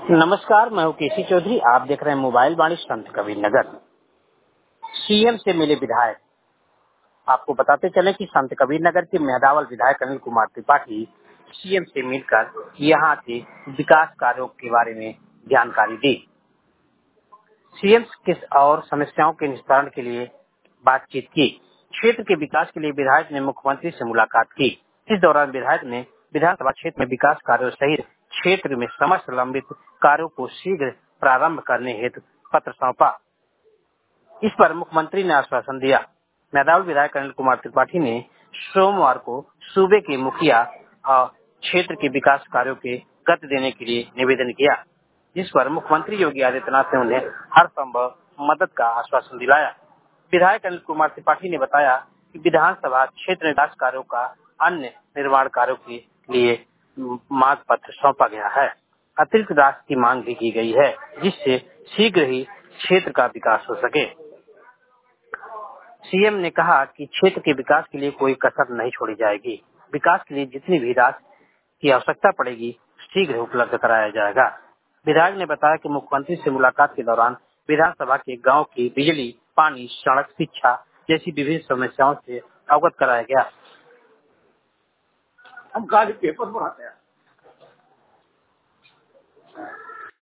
नमस्कार, मैं हूं केसी चौधरी। आप देख रहे हैं मोबाइल वाणी संत कबीर नगर। सीएम से मिले विधायक। आपको बताते चले कि संत कबीर नगर के मेहदावल विधायक अनिल कुमार त्रिपाठी सीएम से मिलकर यहां के विकास कार्यों के बारे में जानकारी दी। सीएम किस और समस्याओं के निस्तारण के लिए बातचीत की। क्षेत्र के विकास के लिए विधायक ने मुख्यमंत्री से मुलाकात की। इस दौरान विधायक ने विधानसभा क्षेत्र में विकास कार्यों सहित क्षेत्र में समस्त लंबित कार्यों को शीघ्र प्रारंभ करने हेतु पत्र सौंपा। इस पर मुख्यमंत्री ने आश्वासन दिया। मेहदावल विधायक अनिल कुमार त्रिपाठी ने सोमवार को सूबे के मुखिया और क्षेत्र के विकास कार्यों के गति देने के लिए निवेदन किया, जिस पर मुख्यमंत्री योगी आदित्यनाथ ने उन्हें हर संभव मदद का आश्वासन दिलाया। विधायक अनिल कुमार त्रिपाठी ने बताया कि विधानसभा क्षेत्र विकास कार्यों का अन्य निर्माण कार्यों के लिए मांग पत्र सौंपा गया है। अतिरिक्त राशि की मांग भी की गई है, जिससे शीघ्र ही क्षेत्र का विकास हो सके। सीएम ने कहा कि क्षेत्र के विकास के लिए कोई कसर नहीं छोड़ी जाएगी। विकास के लिए जितनी भी राशि की आवश्यकता पड़ेगी शीघ्र उपलब्ध कराया जाएगा। विधायक ने बताया कि मुख्यमंत्री से मुलाकात के दौरान विधानसभा के गांव की बिजली, पानी, सड़क, शिक्षा जैसी विभिन्न समस्याओं से अवगत कराया गया। हम खाली पेपर पढ़ाते हैं।